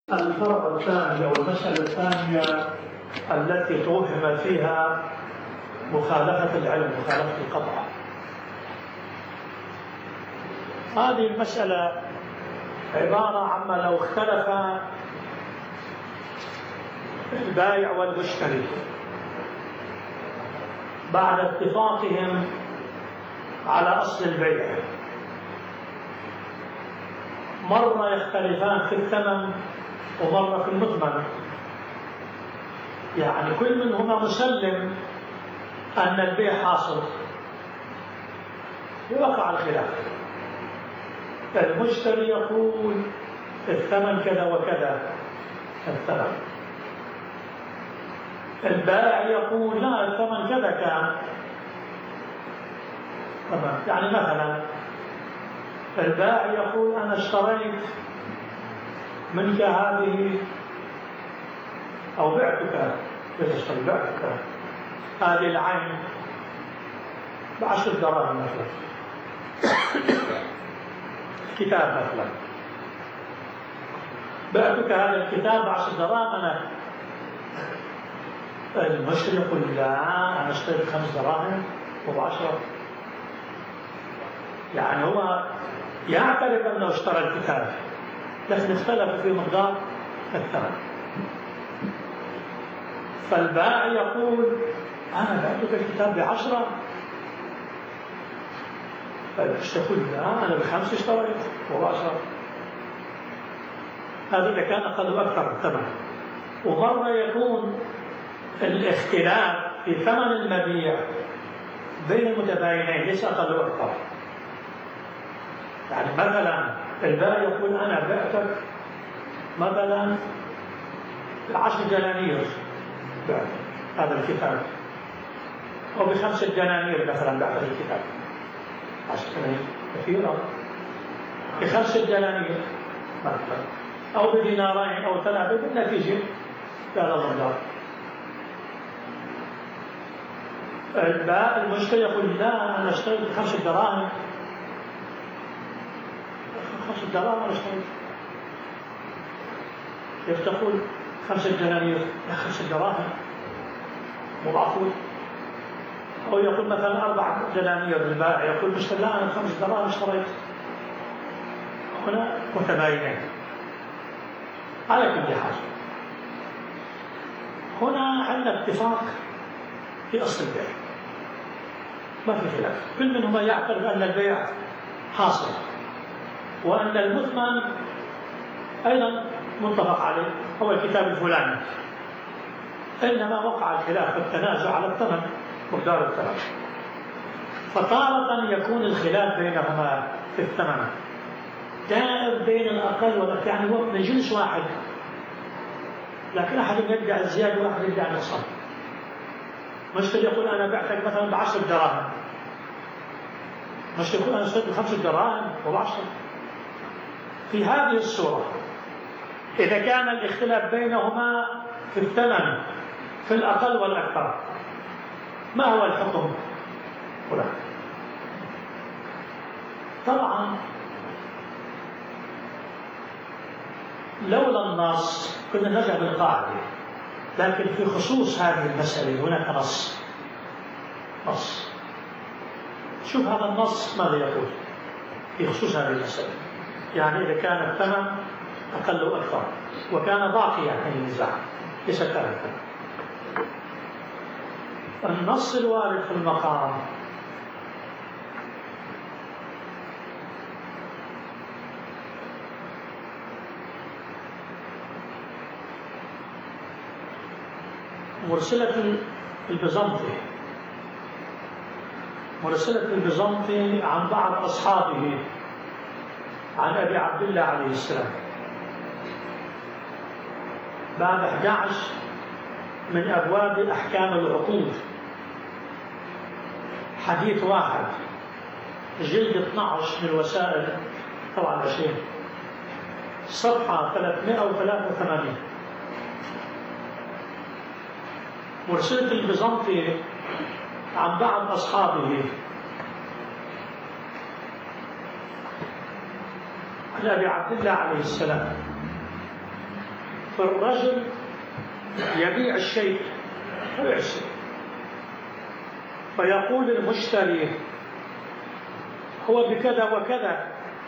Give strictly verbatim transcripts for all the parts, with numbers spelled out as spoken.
الفرع الثاني أو المسألة الثانية التي توهم فيها مخالفة العلم، مخالفة القطع. هذه المسألة عبارة عما لو اختلف البائع والمشتري بعد اتفاقهم على أصل البيع، مرة يختلفان في الثمن ومرة في المثمن، يعني كل منهما مسلم أن البيع حاصل، ووقع الخلاف. المشتري يقول الثمن كذا وكذا الثمن، البائع يقول لا الثمن كذا كان. تمام، يعني مثلا البائع يقول أنا اشتريت منك هذه أو بعتك، اشتري بعتك هذه العين بعشر دراهم مثلا، كتاب مثلا، بعتك هذا الكتاب بعشر دراهم. أنا المشتري يقول لا أنا اشتريت خمس دراهم وبعشرة، يعني هو يعترف أنه اشترى الكتاب لكن اختلف في مقدار الثمن. فالبائع يقول أنا بعتك الكتاب بعشرة، فالمشتري يقول لا أنا بخمس اشتريت وبعشرة. هذا إذا كان أقل أكثر الثمن. ومرة يكون الاختلاف في ثمن المبيع بين المتباينين ليس أقل أكثر، يعني مثلا البائع يقول أنا بعتك مثلا بعشر دنانير بعت هذا الكتاب، أو بخمسة دنانير مثلا بعت الكتاب، عشر دنانير كثيرة، بخمسة دنانير مثلا، أو بدينارين أو ثلاثة، بالنتيجة هذا المقدار. البائع المشتري يقول لا أنا اشتريت بخمسة دراهم، خمسة دراهم أنا اشتريت. كيف تقول خمسة دنانير؟ لا خمسة دراهم مو معقول. أو يقول مثلا أربع دنانير البائع، يقول مشتري لا أنا خمس دراهم اشتريت. هنا متباينين على كل حال. هنا عندنا اتفاق في أصل البيع، ما في خلاف، كل منهما يعترف أن البيع حاصل وأن المثمن أيضا متفق عليه هو الكتاب الفلاني، إنما وقع الخلاف والتنازع على الثمن، مقدار الثمن. فطارة يكون الخلاف بينهما في الثمن دائر بين الأقل والأكثر، يعني هو من جنس واحد، لكن أحد يدعي الزيادة وأحد يدعي النقصان. مشتري يقول أنا بعتك مثلا بعشر دراهم، مشتري يقول أنا اشتريت بخمس دراهم وبعشر. في هذه الصورة إذا كان الاختلاف بينهما في الثمن في الأقل والأكثر، ما هو الحكم هنا؟ طبعا لولا النص كنا نرجع بالقاعدة، لكن في خصوص هذه المسألة هناك نص. نص شوف هذا النص ماذا يقول في خصوص هذه المسألة. يعني إذا كان الثمن أقل وأكثر وكان باقيا عن النزاع ليس تاركا، النص الوارد في المقام مرسلة البيزنطي مرسلة البيزنطي عن بعض أصحابه عن أبي عبد الله عليه السلام باب أحد عشر من أبواب أحكام العقود، حديث واحد، جلد اثني عشر من الوسائل طبعا عشرين، صفحة ثلاثمائة وثلاثة وثمانين. مرسلة البيزنطي عن بعض أصحابه عن أبي عبد الله عليه السلام فالرجل يبيع الشيء يبيع الشيء فيقول المشتري هو بكذا وكذا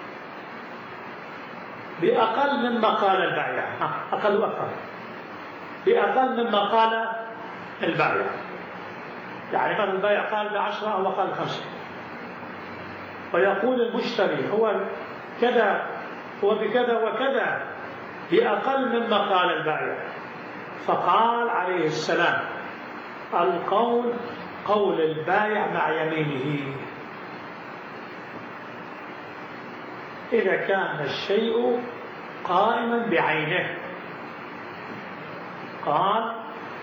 بأقل مما قال البائع، أقل وأكثر، بأقل مما قال البائع. يعني مثلا البائع قال بعشرة أو قال بخمسة، فيقول المشتري هو كذا هو بكذا وكذا بأقل مما قال البائع. فقال عليه السلام: القول قول البائع مع يمينه إذا كان الشيء قائما بعينه. قال: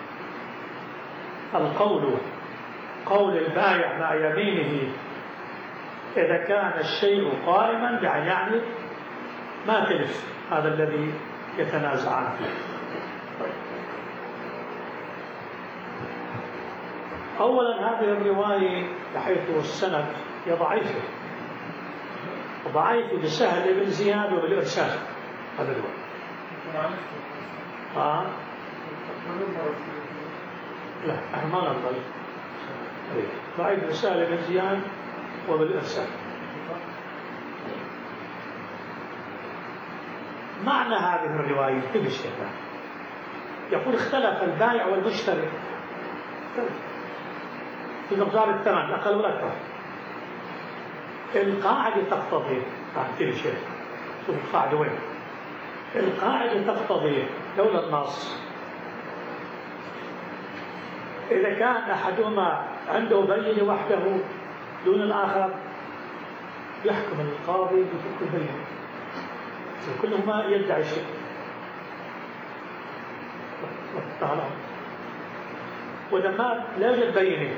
القول قول البائع مع يمينه إذا كان الشيء قائما بعينه، يعني ما تلف هذا الذي يتنازعان فيه. أولا هذه الرواية بحيث السند هي ضعيفة ضعيفة بسهل بن زياد وبالإرسال. هذا الرواية آه. لا احنا ما نقبل ضعيف بسهل بن زياد وبالإرسال. معنى هذه الرواية كيف الشيطان يقول: اختلف البائع والمشتري في مقدار الثمن الأقل والأكثر. القاعدة تقتضي كل شيء. شوف القاعدة وين؟ القاعدة تقتضي لولا النص إذا كان أحدهما عنده بينة وحده دون الآخر يحكم القاضي بفك البينة، كلهما يدعي شيء. ولما لا يوجد بينة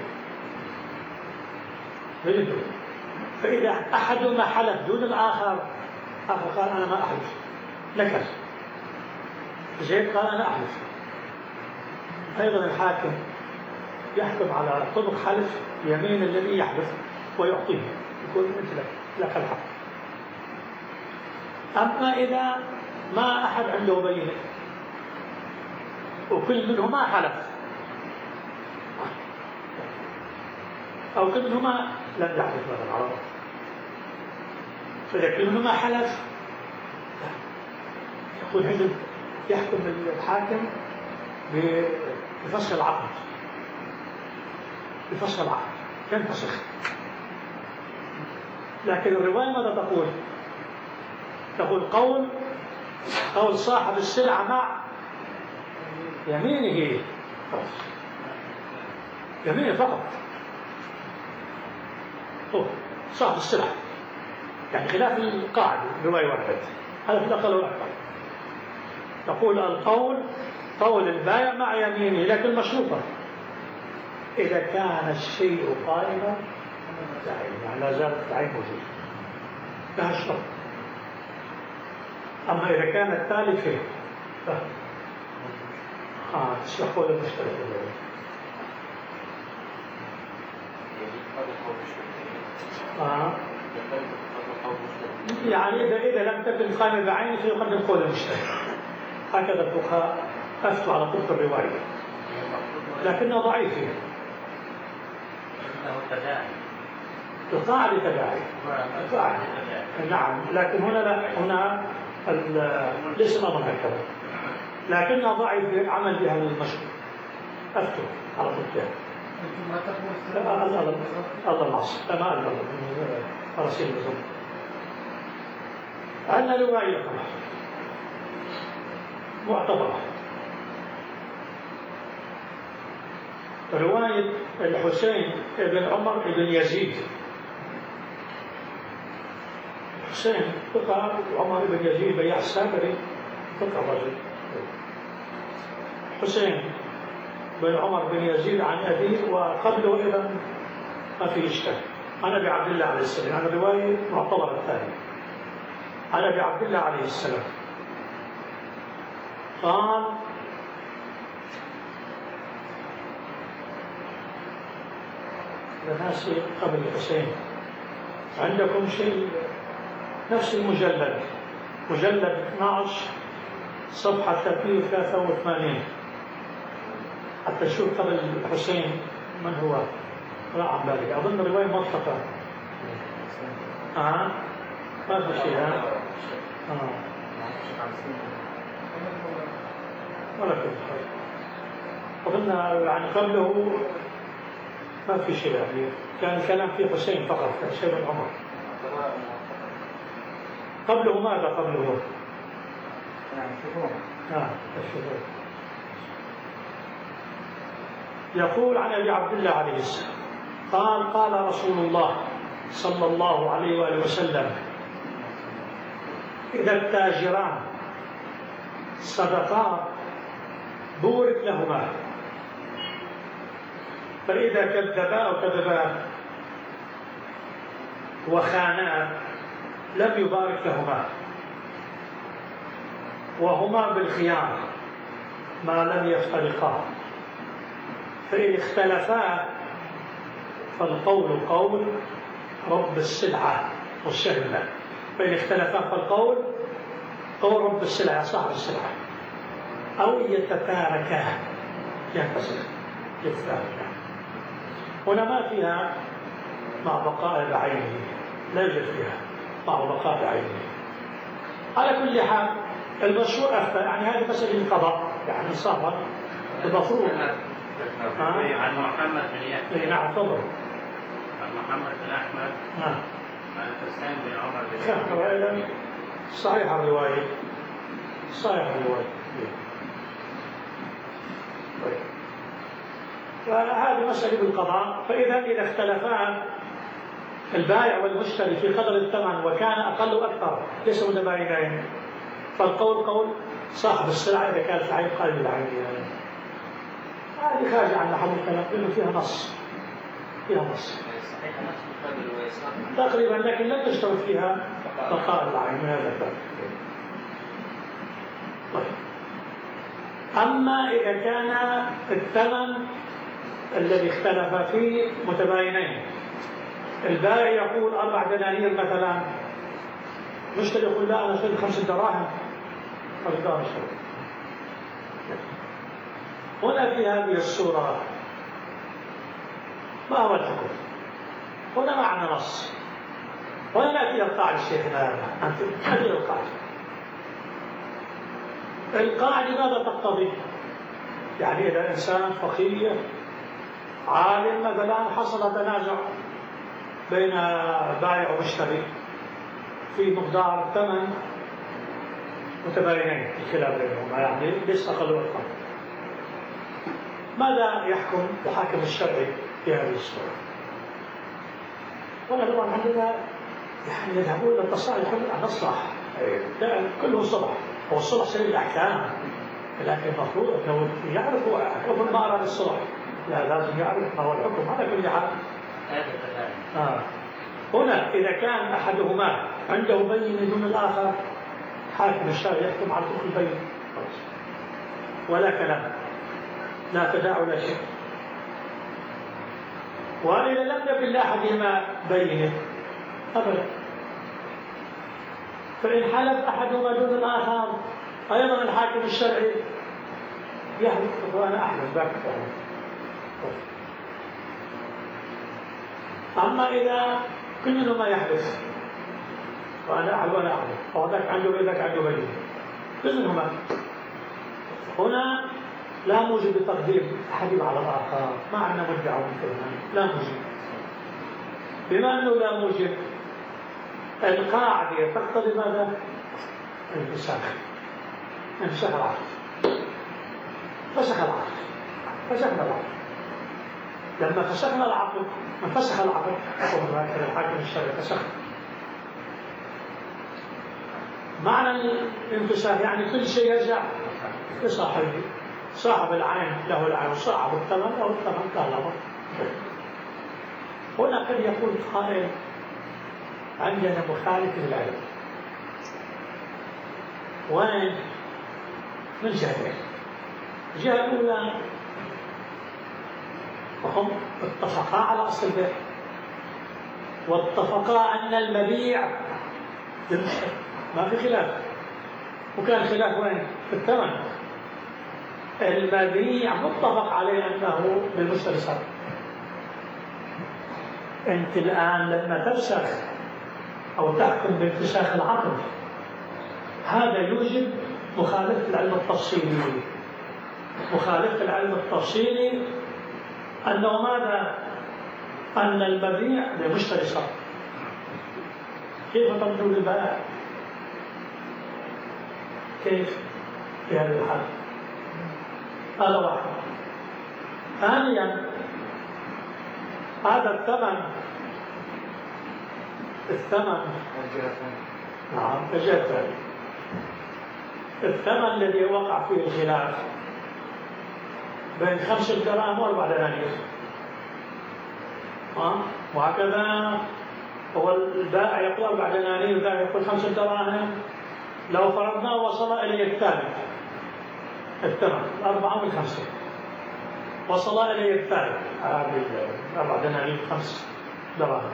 فإذا أحدهما حلف دون الآخر، آخر قال أنا ما أحلف، نكر. زيد قال أنا أحلف. أيضا الحاكم يحكم على طبق حلف يمين الذي يحلف ويعطيه، يقول أنت لك لك الحق. أما إذا ما أحد عنده بينة وكل منهما حلف أو كل منهما لم يحلف مثلا على الله، فإذا كل منهما حلف يقول هذا يحكم الحاكم بفسخ العقد، بفسخ العقد ينفسخ. لكن الرواية ماذا تقول؟ تقول قول قول صاحب السلعة مع يمينه، يمينه فقط، هو صاحب السلعة، يعني خلاف القاعدة رواية واحدة. هذا في الأقل والأكثر. تقول القول قول البائع مع يمينه، لكن مشروطة إذا كان الشيء قائما يعني لا زال التعين موجود، لها الشرط. أما إذا كانت تالفة آه تشرحوا للمشترك آه. يعني إذا إذا لم تكن قائمة بعينه فيقدم قول المشترك. هكذا الفقهاء أفتوا على طرق الرواية، لكنها ضعيفة. القاعدة تداعي. نعم، لكن هنا لا، هنا الاسم أمر هكذا، لكنها ضعيف عمل بها المشروع. أفتوا على طرق الله العصر ما أدري فرسيل الزمن. عندنا رواية كمان معتبرة، رواية الحسين بن عمر بن يزيد. حسين ثقة، عمر بن يزيد بياع السامري ثقة رجل. حسين بن عمر بن يزيد عن أبيه، وقبله أيضا ما في إشكال، عن أبي عبد الله عليه السلام. عن الرواية معتبرة الثانية عن أبي عبد الله عليه السلام قال: لناس قبل الحسين عندكم شيء نفس المجلد، مجلد اثني عشر صفحة ثلاثمئة وثلاثة وثمانين حتى شوف قبل الحسين من هو. لا عم بالي أظن رواية موثقة. آه ما في شيء. ها آه ولا في شيء أظن يعني قبله ما في شيء، يعني كان الكلام في حسين فقط شيء من عمر. قبله ماذا قبله؟ آه الشهور. يقول عن أبي عبد الله عليه السلام قال قال رسول الله صلى الله عليه وآله وسلم إذا التاجران صدقا بورك لهما، فإذا كذبا أو كذبا وخانا لم يبارك لهما، وهما بالخيار ما لم يفترقا، فإن اختلفا فالقول قول رب السلعة والشهمة، فإن اختلفا فالقول قول رب السلعة صاحب السلعة، أو يتتاركا ينفصل يتتاركا. هنا ما فيها مع بقاء بعينه، لا يوجد فيها مع بقاء بعينه. على كل حال المشهور أفتى، يعني هذه مسألة القضاء، يعني صار المفروض عن محمد بن يحيى. نعم تفضل. عن محمد بن أحمد. نعم. عن حسين بن عمر بن الرواية صحيح الرواية صحيح الرواية. فهذه مسألة بالقضاء. فإذا إذا اختلفا البائع والمشتري في قدر الثمن وكان أقل وأكثر ليس متباينين، فالقول قول صاحب السلعة إذا كانت العين قليل العين. هذه خارجة عن محل الكلام لأنه فيها نص فيها نص تقريبا، لكن لم تشترط فيها بقاء العين من هذا الباب. طيب. أما إذا كان الثمن الذي اختلف فيه متباينين، البائع يقول أربع دنانير مثلا، المشتري يقول لا أنا اشتري خمس دراهم، خمس دراهم اشتري. هنا في هذه الصورة ما هو الحكم؟ هنا معنى نص. هنا نأتي القاعدة شيخنا، هذه القاعدة. القاعدة ماذا تقتضي؟ يعني إذا إنسان فقيه عالم مثلا حصل تنازع بين بائع ومشتري في مقدار الثمن متباينين الخلاف بينهما، يعني ليس أقل وأقل، ماذا يحكم الحاكم الشرعي في هذه الصورة؟ هنا طبعا عندنا يعني يذهبون الى التصالح عن الصلح، كله صلح، هو الصلح سبيل الاحكام، لكن المفروض انه يعرف حكم ما اراد الصلح، لا لازم يعرف ما هو الحكم على كل حال. آه. هنا اذا كان احدهما عنده بين دون الاخر، حاكم الشرع يحكم على طرق البين ولا كلام، لا تداعي ولا شيء. وإذا لم يكن لأحدهما بينه أبدا، فإن حلف أحدهما دون الآخر أيضا الحاكم الشرعي يحلف وأنا أحلف ذاك. أما إذا كلنا يحلف وأنا أحلف وأنا أحلف، وذاك عنده وذاك عنده بينه، بينهما هنا لا موجب بتقديم أحدهم على الآخر، ما عندنا مدعى ومكرمان، لا موجب. بما أنه لا موجب، القاعدة تقتضي ماذا؟ الفساخ، انفساخ العقد، فسخ العقد، فسخنا العقد. لما فسخنا العقد، من فسخ العقد هو الحاكم الشرعي فسخ. معنى الانفساخ يعني كل شيء يرجع لصاحبه، صاحب العين له العين، وصاحب الثمن له الثمن كالأمر. هنا قد يقول قائل عندنا مخالف للعلم، وين؟ من جهتين. الجهة الأولى وهم اتفقا على أصل البيع، واتفقا أن المبيع للمشتري، ما في خلاف. وكان خلاف وين؟ الثمن. المبيع متفق عليه أنه للمشتري صار. أنت الآن لما تفسخ أو تحكم بانفساخ العقد هذا يوجب مخالفة العلم التفصيلي. مخالفة العلم التفصيلي أنه ماذا؟ أن المبيع للمشتري صار. كيف تبدو البائع؟ كيف في هذه الحالة؟ هذا واحد. ثانيا هذا الثمن الثمن نعم الجهة الثانية الثمن الذي وقع فيه الخلاف بين خمسة دراهم وأربع دنانير ها وهكذا هو البائع يقول أربع دنانير والبائع يقول خمسة دراهم. لو فرضنا وصل إلى الثالث الثمن الأربعة والخمسة وصل إلى الثالث هذه أربع دنانير خمس دراهم.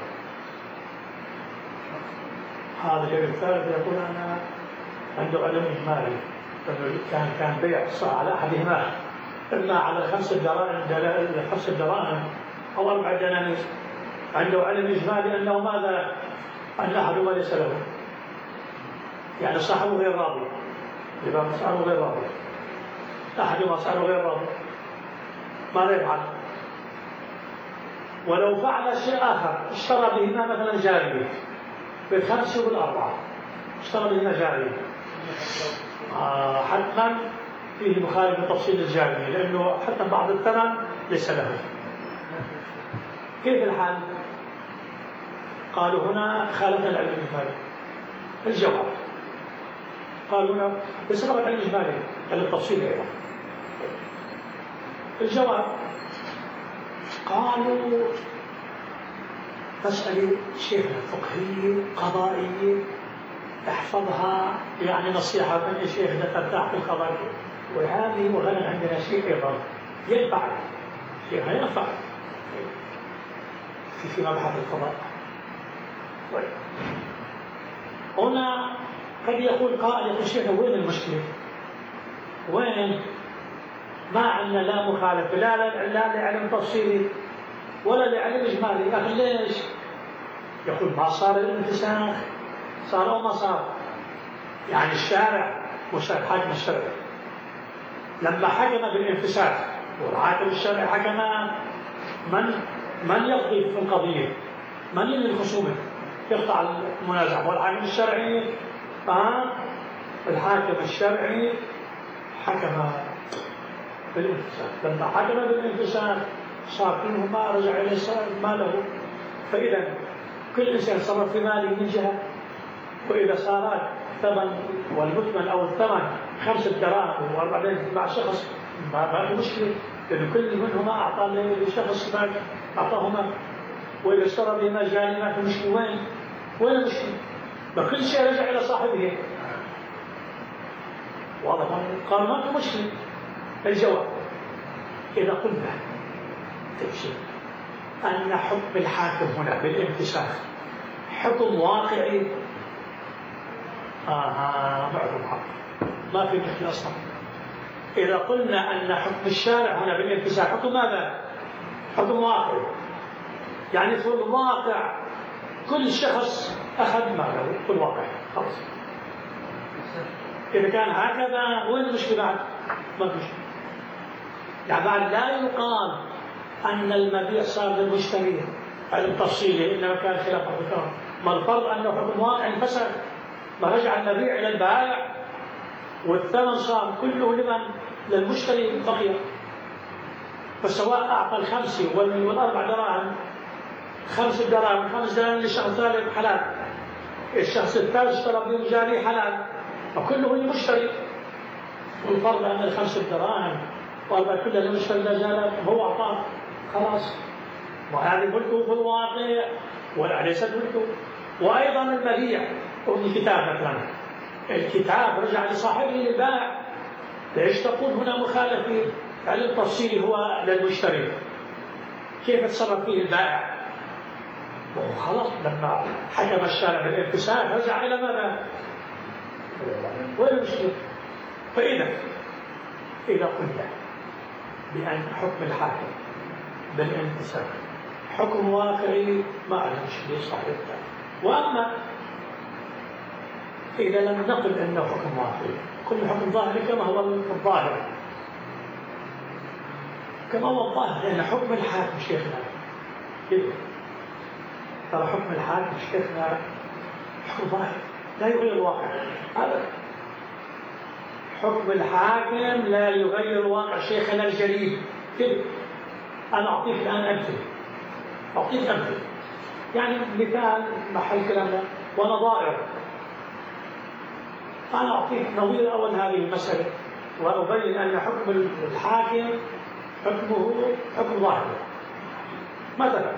هذا اليوم الثالث يقول أنا عنده علم إجمالي كان كان بيع صح على أحدهما إما على خمس دراهم خمس دراهم أو أربع دنانير. عنده علم إجمالي أنه ماذا؟ أن أحدهما ليس له يعني صاحبه غير راضي. يبقى صاحبه غير راضي أحدهما صاحبه غير راضي ماذا يفعل؟ ولو فعل شيء آخر اشترى بهما مثلا جارية بالخمس والأربعة اشترى بهما جارية آه حتما فيه مخالف بتفصيل الجارية لأنه حتى بعض الثمن ليس له. كيف الحال؟ قالوا هنا خالفنا العلم الإجمالي. الجواب قالوا هنا ليس فقط العلم الإجمالي بل التفصيل أيضا. الجواب قالوا مسألة شيخنا فقهية قضائية احفظها يعني نصيحة من الشيخ ترتاح في القضاء وهذه وغدا عندنا شيء أيضا ينفع شيخنا ينفع في في مبحث القضاء. طيب هنا قد يقول قائل يقول شيخنا وين المشكلة؟ وين؟ ما عندنا لا مخالفة لا لا لا لعلم تفصيلي ولا لعلم إجمالي. يا أخي ليش؟ يقول ما صار الانفساخ صار أو ما صار. يعني الشارع مشارع حاكم الشرع لما حكم بالانفساخ والحاكم الشرعي حكم من من يقضي في القضية من ينهي الخصومة يقطع المنازعة والحاكم الشرعي آه الحاكم الشرعي حكم بالانفساخ. لما حكم بالانفساخ صار كلهما رجع إلى ماله. فإذا كل إنسان صرف في ماله من جهة وإذا صارت ثمن والمثمن أو الثمن خمسة دراهم وأربع دراهم مع شخص ما في مشكلة لأن كل منهما أعطى لشخص ما أعطاهما وإذا اشترى بهما جاني ما في مشكلة. وين؟ وين المشكلة؟ فكل شيء رجع إلى صاحبه. واضح؟ قال ما في مشكلة. الجواب إذا قلنا تفسير أن حكم الحاكم هنا بالانفساخ حكم واقعي آه معكم حق ما في مشكلة أصلا. إذا قلنا أن حكم الشارع هنا بالانفساخ حكم ماذا؟ حكم واقعي يعني في الواقع كل شخص أخذ ماله في الواقع خلاص. إذا كان هكذا وين المشكلة بعد؟ ما في شيء. يعني بعد لا يقال أن المبيع صار للمشتري على التفصيل إنما كان خلاف الحكم. ما الفرض أنه حكم واقع انفسخ ما رجع المبيع إلى البائع والثمن صار كله لمن؟ للمشتري بقي. فسواء أعطى الخمسة والأربع دراهم خمس دراهم خمس دراهم للشخص الثالث حلال الشخص الثالث اشترى بهم جاري حلال فكله للمشتري. والفرض أن الخمس دراهم وأربع كلها للمشتري جاري هو أعطاه خلاص. وهذه ملكه في الواقع ولا ليست ملكه. وأيضا المبيع الكتاب مثلا الكتاب رجع لصاحبه للبائع. ليش تقول هنا مخالفة على التفصيل هو للمشتري؟ كيف تصرف فيه البائع؟ خلاص لما حكم الشارع بالانفساخ رجع إلى ماذا؟ وين المشكلة؟ فإذا إذا قلنا بأن حكم الحاكم بالانتساب حكم واقعي ما عليه شيء صحيح. وأما إذا لم نقل أنه حكم واقعي، كل حكم ظاهري كما هو الظاهر كما هو الظاهر لأن حكم الحاكم شيخنا كده، ترى حكم الحاكم شيخنا حكم ظاهر لا يغير الواقع أبدا. حكم الحاكم لا يغير الواقع شيخنا الجليل كده. أنا أعطيك الآن أمثلة، أعطيك أمثلة يعني مثال محل كلامنا ونظائر. أنا أعطيك نظير أول هذه المسألة وأبين أن حكم الحاكم حكمه حكم ظاهر. مثلا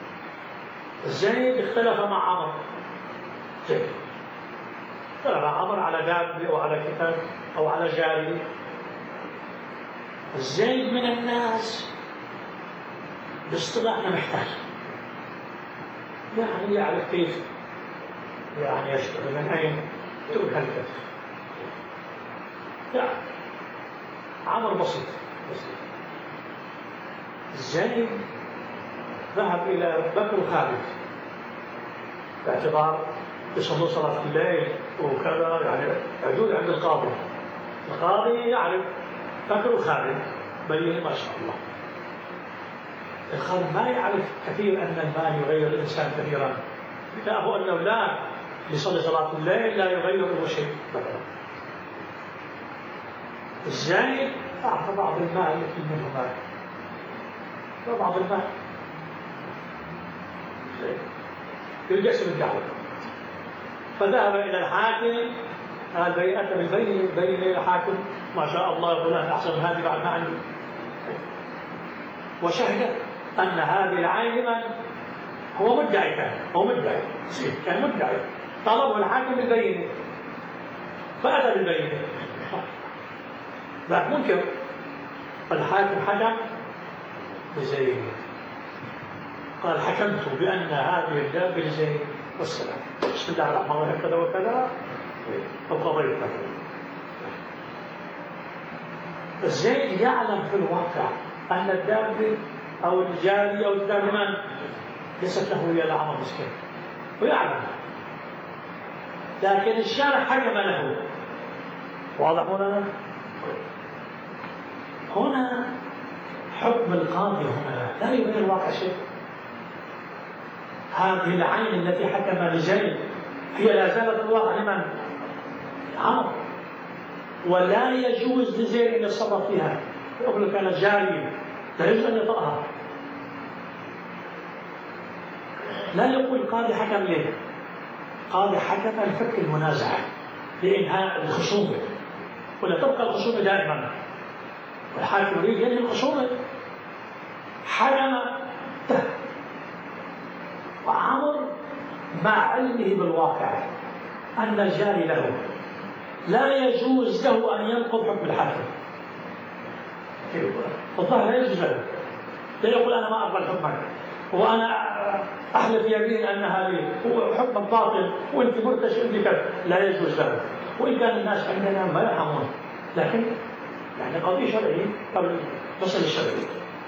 زيد اختلف مع عمر، زيد اختلف مع عمر على دابة أو على كتاب أو على جارية. زيد من الناس باصطلاحنا محتاج، يعني يعرف كيف يعني يشتغل من أين تقول هالكتف. لا عمر بسيط بسيط. زيد ذهب إلى بكر وخالد باعتبار يصلوا صلاة الليل وكذا، يعني عدول عند القاضي. القاضي يعرف بكر وخالد بين ما شاء الله. القاضي ما يعرف كثير أن المال يغير الإنسان كثيرا، كتابه أنه لا يصلي صلاة الليل لا يغيره شيء مثلا. الزايد أعطى بعض المال يكون منه مال وبعض المال يلجأ الدعوة. فذهب إلى الحاكم قال بيئة بالبين بين الحاكم ما شاء الله فلان أحسن من هذه بعد ما عندي، وشهد أن هذه العين من هو مدعي، كان هو مدعي كان مدعي، طلبه الحاكم بالبينة فأتى بالبينة لا منكر. فالحاكم حكم بزيد قال حكمت بأن هذه الدابة لزيد والسلام، بسم الله الرحمن الرحيم كذا وكذا وقضيت مثلا. زيد يعلم في الواقع أن الدابة أو الجارية أو الدابة من ليست له هي العمر مسكين ويعلم، لكن الشارع حكم له. واضح هنا؟ هنا حكم القاضي هنا لا يغير الواقع شيء. هذه العين التي حكم لزيد هي لا زالت الواقع لمن؟ عمر. ولا يجوز لزيد أن يتصرف فيها، يقول لك كانت جارية لا يجوز أن يطأها. لا يقول قاضي حكم ليه؟ قاضي حكم لفك المنازعة لإنهاء الخصومة، ولا تبقى الخصومة دائما، والحاكم يريد ينهي الخصومة. حكم وعمر مع علمه بالواقع أن الجاري له لا يجوز له أن ينقض حكم الحاكم. الظاهر لا يجوز له، لا يقول أنا ما أقبل حكمك وأنا أحلف يمين أن هذه هو حكم باطل وأنت مرتشي وأنت كذا، لا يجوز له. وإن كان الناس عندنا ما يرحمون، لكن يعني قضية شرعية قبل مسألة الشرعية.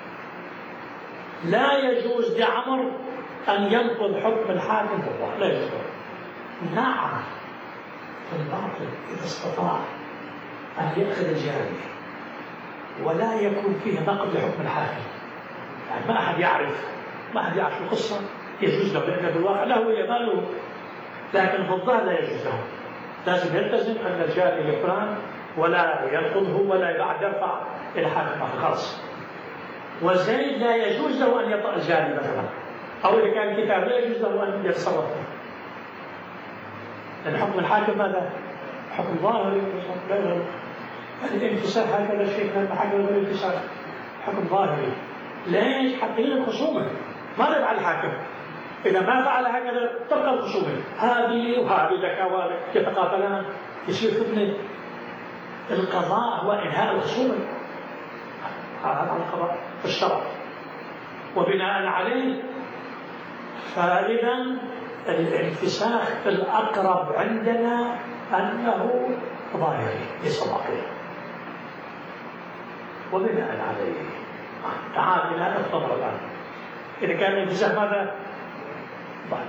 لا يجوز لعمر أن ينقض حكم الحاكم بالله، لا يجوز. نعم في الباطل إذا استطاع أن يأخذ الجارية ولا يكون فيه نقض لحكم الحاكم، يعني ما أحد يعرف ما أحد يعرف القصة، يجوز له لأنه بالواقع له ويماله، لكن في الظاهر لا يجوز له. لازم يلتزم أن الجاري لفلان ولا ينقضه ولا يبعد يرفع إلى حاكم خاص. وزيد لا يجوز له أن يطأ الجاري مثلا، أو إذا كان كتاب لا يجوز له أن يتصرف فيه، لأن حكم الحاكم ماذا؟ حكم ظاهري. الانفصال هكذا شيء من المحاكم والانفصال حكم ظاهري. ليش؟ حتى هنا الخصومة ماذا يفعل الحاكم؟ إذا ما فعل هكذا تبقى الخصومة هذه وهذه ذكاء يتقاتلان يصير فتنة. القضاء هو إنهاء الخصومة، هذا القضاء في الشرع وبناء عليه. فإذا الانفساخ الأقرب عندنا أنه ظاهري ليس باطني. وبناء عليه تعال إلى الثمرة الآن. إذا كان الانفساخ ماذا؟ بعد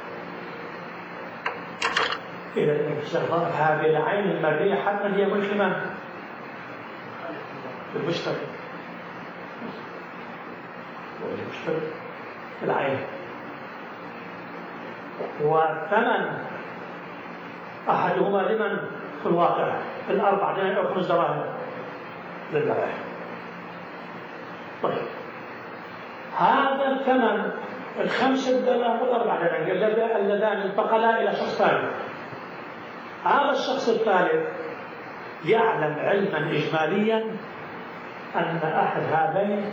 إذا الانفساخ هذه العين المرئية حتى هي ملكمة بالمشترك والمشترك في العين، والثمن أحدهما لمن في الواقع؟ الأربع دنانير أو خمس دراهم للذبائح. طيب هذا الثمن الخمسة دراهم والأربع دنانير اللذان انتقلا إلى شخص ثالث. هذا الشخص الثالث يعلم علما إجماليا أن أحد هذين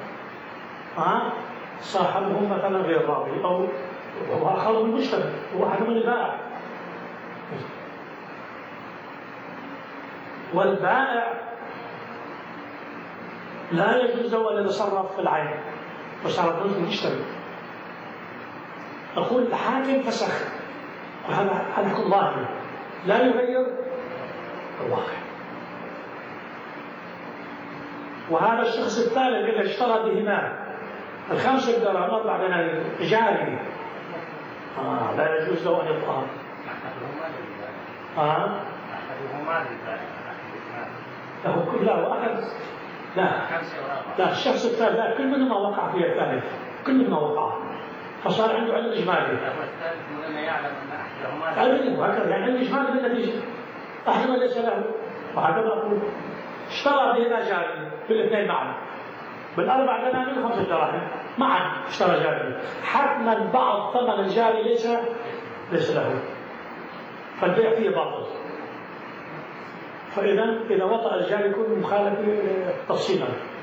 صاحبه مثلا غير راضي أو هو أخذه من المشتري، هو أحد من البائع، والبائع لا يجوز أن يتصرف في العين تصرف في المشتري. أقول الحاكم فسخ، وهذا حكم ظاهري لا يغير الواقع. وهذا الشخص الثالث إذا اشترى بهما الخمسة دراهم أربع دنانير جاري آه لا يجوز له أن يطعم. آه له كل لا وأخذ لا لا الشخص الثالث لا كل منهما وقع فيه الثالث، كل منهما وقع فصار عنده علم إجمالي. وهكذا يعني علم إجمالي بالنتيجة أحدهما ليس له، وهكذا أقول اشترى بهما جاري في الاثنين معا بالأربع دنانير وخمسة دراهم معا اشترى جاري، حتما بعض ثمن الجاري ليس ليس له، فالبيع فيه باطل. فإذا إذا وطأ الجاري يكون مخالف تفصيلا.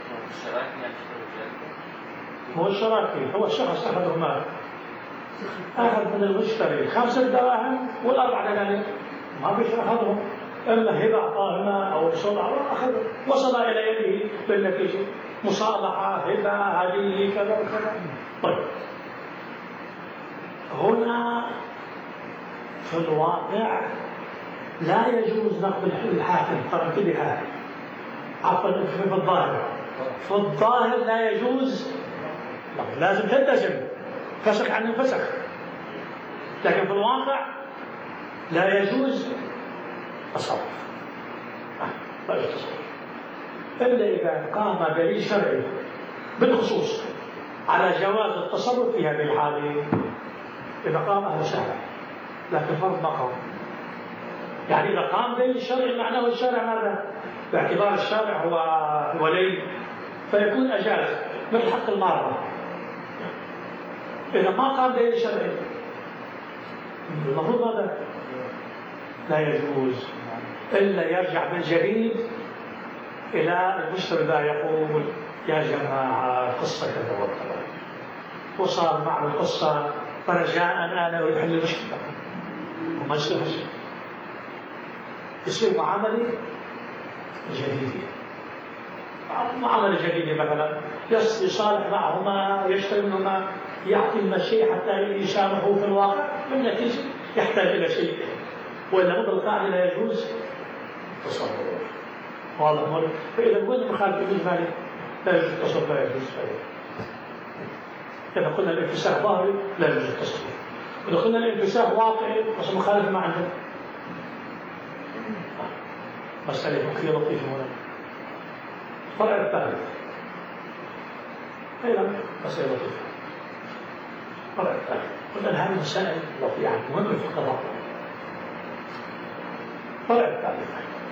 هو الشراكي هو الشخص أحدهما أخذ من المشتري خمسة دراهم والأربع دنانير ما بيش أخذهم، إما هبة أعطاهما أو صنع أخذ وصل إلى يده بالنتيجة مصالحة هبة هذه كذا وكذا. طيب هنا في الواقع لا يجوز نقد الحاكم ترتيبها عفوا في الظاهر في الظاهر لا يجوز، لازم تلتزم فسخ عن الفسخ، لكن في الواقع لا يجوز تصرف لا يجوز تصرف إلا إذا قام دليل شرعي بالخصوص على جواز التصرف في هذه الحالة. إذا قام أهل الشارع لكن فرض ما قام، يعني إذا قام دليل شرعي معناه الشارع ماذا؟ باعتبار الشارع هو ولي فيكون أجاز مثل حق المارة. إذا ما قام دليل شرعي المفروض ماذا؟ لا يجوز إلا يرجع من جديد إلى المشتري لا يقول يا جماعة قصة كذا وكذا وصار معه القصة فرجاء أنا ويحل المشكلة وما يصير شيء، يصير معاملة جديدة معاملة جديدة مثلا يصالح معهما يشتري منهما يعطي المشي حتى يسامحوا في الواقع، بالنتيجة يحتاج إلى شيء، وإلا مضى القاعدة لا يجوز تصرف. واضح؟ فإذا وين المخالفة الإجمالي؟ لا يجوز التصرف لا يجوز. إذا قلنا الانفساخ ظاهري لا يجوز التصرف، إذا قلنا الانفساخ واقعي بس مخالفة ما عندنا. مسألة مخية لطيفة هنا. الفرع الثالث أيضا مسألة لطيفة. الفرع الثالث قلنا هذه مسائل لطيفة مهمة في القضاء. الفرع الثالث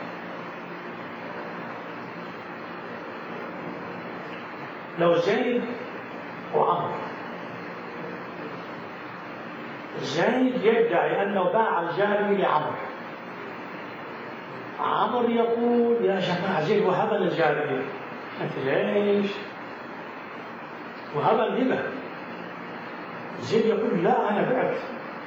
لو زيد وعمر، زيد يدعي أنه باع الجاري لعمر، عمر يقول يا جماعة زيد وهب الجاري، أنت ليش؟ وهب الهبة. زيد يقول لا أنا بعت.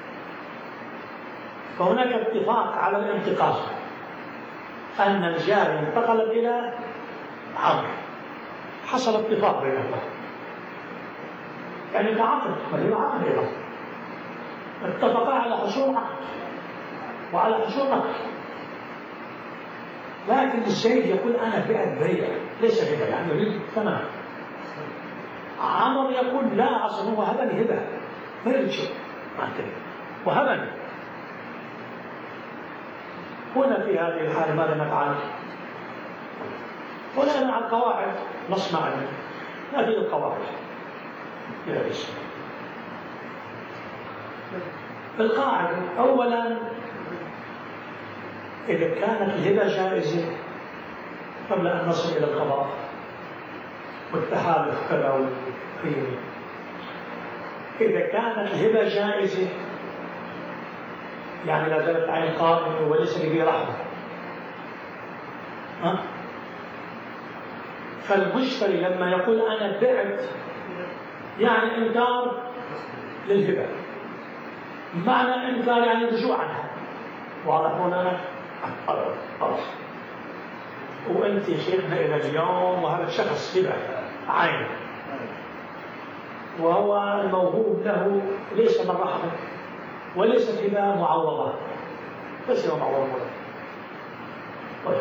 فهناك اتفاق على الانتقال أن الجاري انتقلت إلى عمر، حصل اتفاق بينهما يعني كعقد فهي عقد أيضا، اتفقا على حصول عقد وعلى حصول نقد، لكن الزيد يقول أنا بعت بيع ليس هبة يعني يريد ثمن. عمر يقول لا، أصلا هو هبني هبة ما يريد شيء وهبني. هنا في هذه الحالة ماذا نفعل؟ هنا مع القواعد نصنع هذه القواعد إلى الاسم. القاعدة أولا إذا كانت الهبة جائزة قبل أن نصل إلى القضاء والتحالف كذا والقيم، إذا كانت الهبة جائزة يعني لا زالت عين قائمة وليس به رحمة، ها؟ فالمشتري لما يقول أنا بعت يعني إنكار للهبة، معنى إنكار يعني رجوع عنها. واضح هنا؟ خلاص. وأنت شيخنا إلى اليوم وهذا الشخص هبة عين وهو الموهوب له ليس من رحمة وليست هبة معوضة، بس هو معوضة. طيب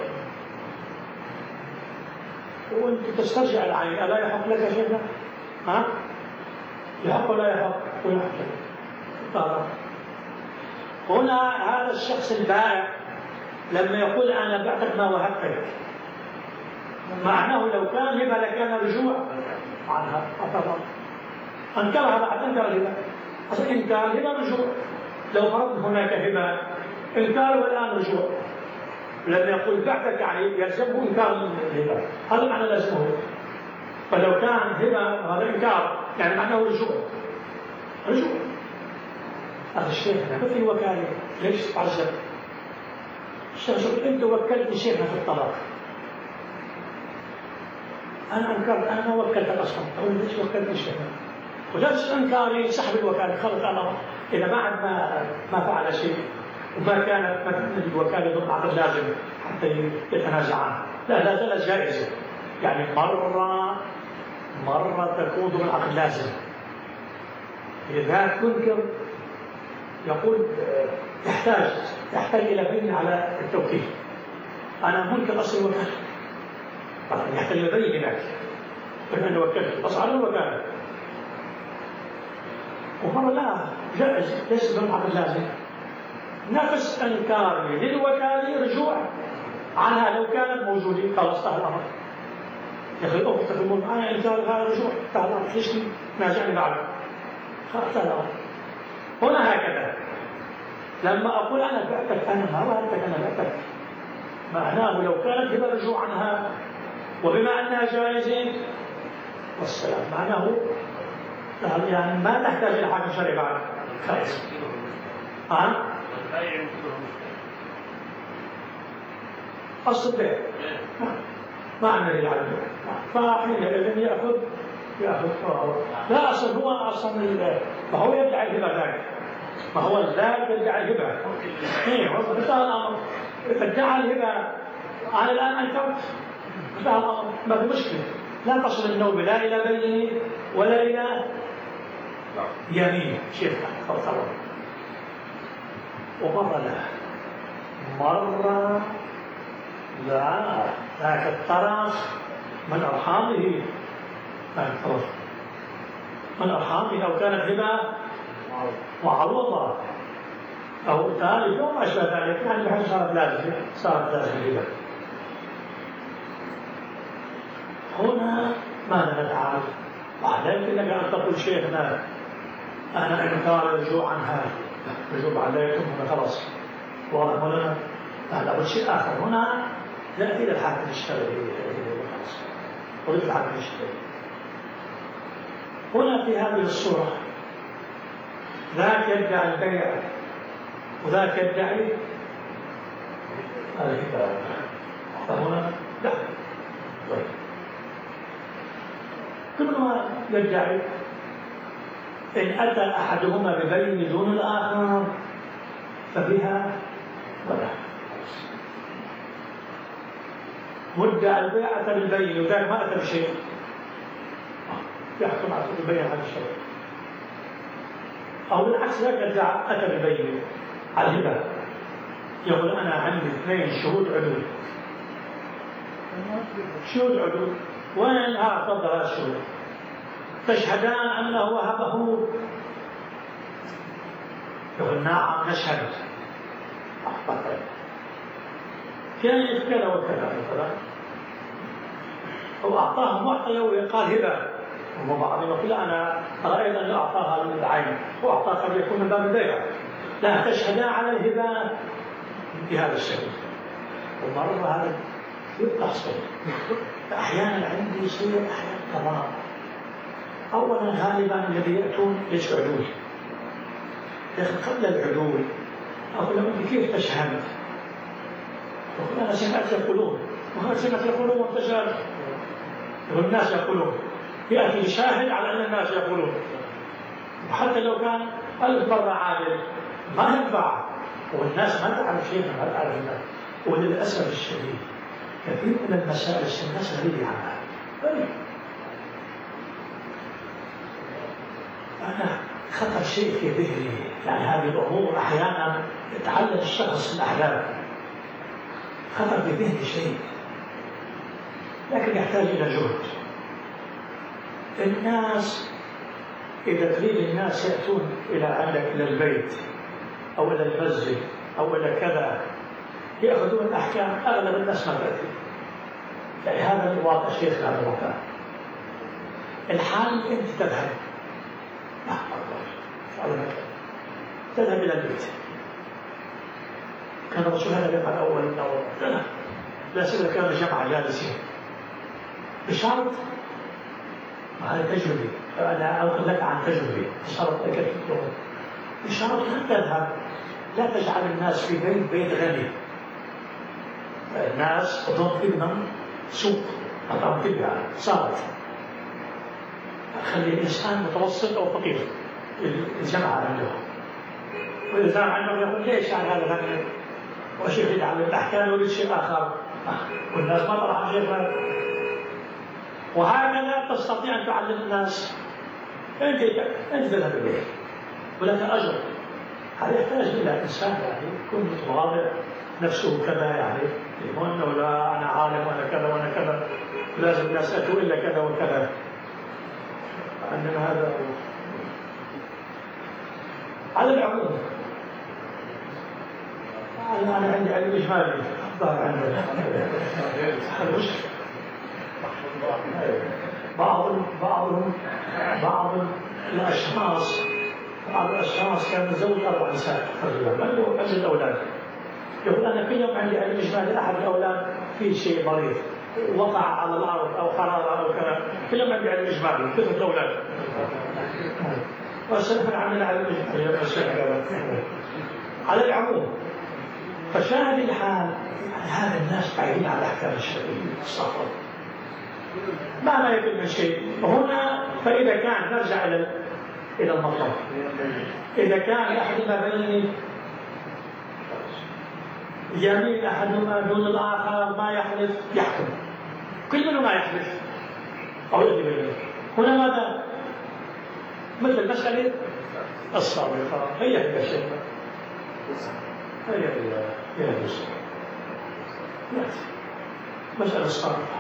وأنت تسترجع العين، ألا يحق لك شيخنا؟ ها؟ يحق ولا يحق؟ ويحق طبعا. هنا هذا الشخص البائع لما يقول أنا بعتك ما وهبتك، معناه لو كان هبة لكان رجوع عنها طبعا. أنكرها بعد أنكر الهبة، أصلا إنكار هبة رجوع. لو فرضنا هناك هبة إنكار والآن رجوع، لما يقول بعتك يعني يلزمه إنكار الهبة، هذا معنى لازمه. فلو كان هبة هذا إنكار يعني معناه رجوع رجوع. هذا الشيخ ما في وكالة، ليش تعجب؟ الشيخ يقول أنت وكلتني شيخنا في الطلاق، أنا أنكرت، أنا ما وكلتك أصلا، أقول ليش وكلتني شيخنا؟ وجلس إنكاري سحب الوكالة، خلط الله إذا بعد ما ما فعل شيء وما كانت الوكالة ضمن عقد لازم حتى يتنازع عنه، لا لا زالت جائزة. يعني مرة مرة تكون ضمن عقد لازم، إذا تنكر يقول يحتاج يحتاج إلى بين على التوكيل، أنا منكر أصل الوكالة، يحتاج إلى بين هناك فإنه وكلت أصل على الوكالة. ومرة لا جائز ليس ضمن عقد لازم، نفس إنكاري للوكالة رجوع عنها لو كانت موجودة، خلاص انتهى الأمر. يا أخي أخت تقول أنا إنكار هذا رجوع، انتهى الأمر، ليش ناجعني بعده؟ خلاص انتهى الأمر. هنا هكذا لما أقول أنا بعتك أنا ما بعتك أنا بعتك، معناه لو كانت هبة رجوع عنها وبما أنها جائزة والسلام، معناه يعني ما تحتاج إلى حاكم شرعي بعد خلاص. ها؟ أصل البيع ما عندنا للعلم، فحينئذ يأخذ يأخذ لا أصل هو أصلا ما هو يدعي الهبة ذاك، ما هو ذاك يدعي الهبة. إيه انتهى الأمر، ادعى الهبة أنا الآن أنكرت، انتهى الأمر، ما في مشكلة. لا تصل النوبة لا إلى بينه ولا إلى يمين شيخنا خلاص. ومرة لا مرة لا ذاك الطرف من أرحامه من طرف من أرحامه أو كانت هبة معوضة أو ثالث أو ما أشبه ذلك، يعني بحيث صارت لازمة صارت لازمة هبة. هنا ماذا نفعل؟ بعدين إنك أن تقول شيخنا أنا إنكار الرجوع عنها، رجوع عليكم هنا خلاص واضح ولا لا؟ أول شيء آخر هنا نأتي إلى الحاكم الشرعي خلاص، ولد الحاكم الشرعي. هنا في هذه الصورة ذاك يدعي البيع وذاك يدعي الهبة، فهنا لا طيب كل ما يدعي إن أتى أحدهما ببين دون الآخر فبها ولا مدعي البيع أتى بالبين وذاك ما أتى بشيء يحكم على البيع على الشيء، أو بالعكس ذاك أتى بالبين على الهبة، يقول أنا عندي اثنين شهود عدول، شهود عدول وين ها تفضل هذا الشغل تشهدان أنه وهبه؟ يقول نعم نشهد. كيف كذا وكذا وكذا هو أعطاه معطية وقال هبة، وبعضهم يقول أنا رأيت أن أعطاها للعين وأعطاه قد يكون من باب البيع. لا تشهدان على الهبة بهذا الشكل. ومرة هذا يحصل أحيانا عندي يصير أحيانا تضارب. أولا غالبا الذي يأتون ليش عدول، لكن قبل العدول أقول لهم كيف تشهد؟ يقول أنا سمعت يقولون، وهذا سمعت يقولون وانتشر. والناس يقولون، يأتي شاهد على أن الناس يقولون، وحتى لو كان ألف مرة عادل ما ينفع، والناس ما تعرف شيء ما تعرف الناس. وللأسف الشديد كثير من المسائل الناس غريبة عنها. أنا خطر شيء في ذهني، يعني هذه الأمور أحيانا يتعلق الشخص الأحلام، خطر في ذهني شيء لكن يحتاج إلى جهد. الناس إذا تريد الناس يأتون إلى عندك إلى البيت أو إلى المسجد أو إلى كذا يأخذون الأحكام، أغلب الناس ما تأتي. يعني هذا الواقع شيخنا هذا الواقع. الحال أنت تذهب تذهب إلى البيت. كان الرسول هذا يفعل أول من أول لا لا سيما كان جمع جالسين بشرط، هذا تجربي أنا أقول لك عن تجربي، بشرط لك بشرط أن تذهب لا تجعل الناس في بيت بيت غني. الناس تضم ابنهم سوق مطعم تبع صارت، خلي الإنسان متوسط أو فقير الجماعة عندهم. وإذا عندهم يقول ليش يعني هذا غني وشيخ يجعل الأحكام يريد شيء آخر، والناس ما طرح شيء غير. وهكذا تستطيع أن تعلم الناس. أنت أنت تذهب إليه ولك أجر. هذا يحتاج إلى إنسان يعني يكون متواضع نفسه كذا، يعني يقول أنه لا أنا عالم وأنا كذا وأنا كذا لازم الناس أتوا إلا كذا وكذا. عندنا هذا على العموم. أنا عندي علم إجمالي ظهر عندنا بعض بعض بعض الأشخاص بعض الأشخاص كان متزوج أربع نساء تقريبا، ما له عدد الأولاد. يقول أنا كل يوم عندي علم إجمالي أحد الأولاد في شيء مريض وقع على الأرض أو حرارة أو كذا، كل يوم عندي علم إجمالي كثرة الأولاد. وسنحن عندنا علم إجمالي على العموم. فشاهد الحال هذا الناس بعيدين على الأحكام الشرعية الصحراء ما ما يكون من شيء هنا. فإذا كان نرجع إلى إلى المطلب، إذا كان أحدنا بين يمين أحدهما دون الآخر ما يحلف يحكم، كل منه ما يحلف أو يدري. هنا ماذا؟ مثل المسألة السابقة هي هي الشيء هي هي هي الشيء مسألة السابقة.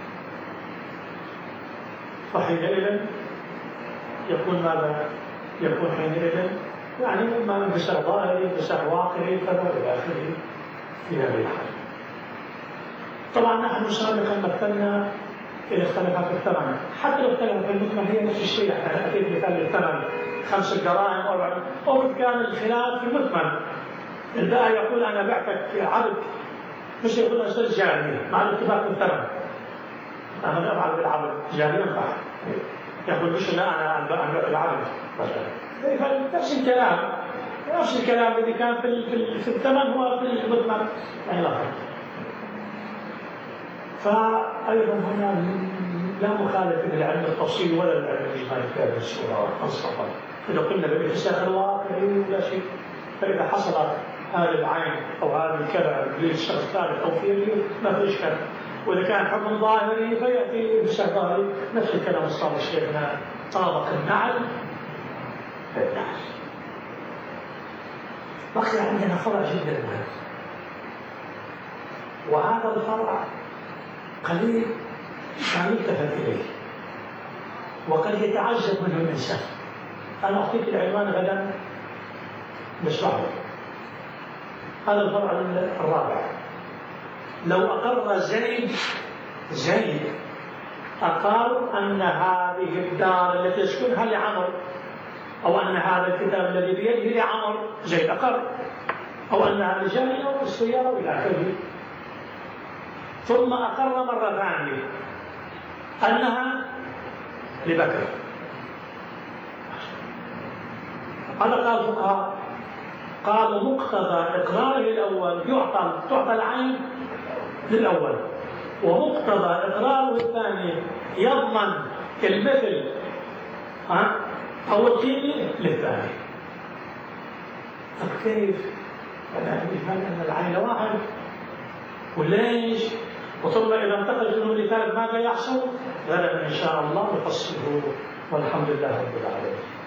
فحينئذ يكون ماذا؟ يكون حينئذ يعني ما انكسر ظاهري انكسر واقعي كذا إلى آخره في هذه الحالة. طبعا نحن سابقا مثلنا الاختلافات في الثمن، حتى لو اختلف في المثمن هي نفس الشيء. احنا أتيت مثال الثمن خمس دراهم أو أو كان الخلاف في المثمن. البائع يقول أنا بعتك عبد، مش يقول أستاذ جاري مع الاتفاق في الثمن. أنا أفعل بالعبد جاري ينفع، يقول مش لا أنا أنبع العبد مثلا. نفس الكلام نفس الكلام الذي كان في في, في الثمن هو في المثمن يعني لا فرق. فأيضا هنا لا مخالفة للعلم التفصيلي ولا العلم الإجمالي في هذه الصورة أصلا. إذا قلنا بالاتساق الواقعي ولا شيء، فإذا حصلت هذه العين أو هذا الكذا للشخص الثالث أو فيه ما في إشكال. وإذا كان حكم ظاهري فيأتي بشكل ظاهري نفس الكلام الصالح شيخنا طابق النعل بالنعل. بقي عندنا فرع جدا مهم، وهذا الفرع قليل كان يلتفت إليه وقد يتعجب منه الإنسان. أنا أعطيك العنوان غدا نشرحه. هذا الفرع الرابع. لو أقر زيد زيد أقر أن هذه الدار التي يسكنها لعمر، أو أن هذا الكتاب الذي بيده لعمر، زيد أقر، أو أنها لجارية أو السيارة إلى آخره، ثم أقر مرة ثانية أنها لبكر. هذا قال الفقهاء قالوا مقتضى إقراره الأول يعطى تعطى العين للأول، ومقتضى إقراره الثاني يضمن المثل ها أو القيمة للثاني. طب كيف؟ أنا أفهم أن العين واحد وليش؟ وثم إذا انتقل منه لثالث ماذا يحصل؟ غدا إن شاء الله نفصله، والحمد لله رب العالمين.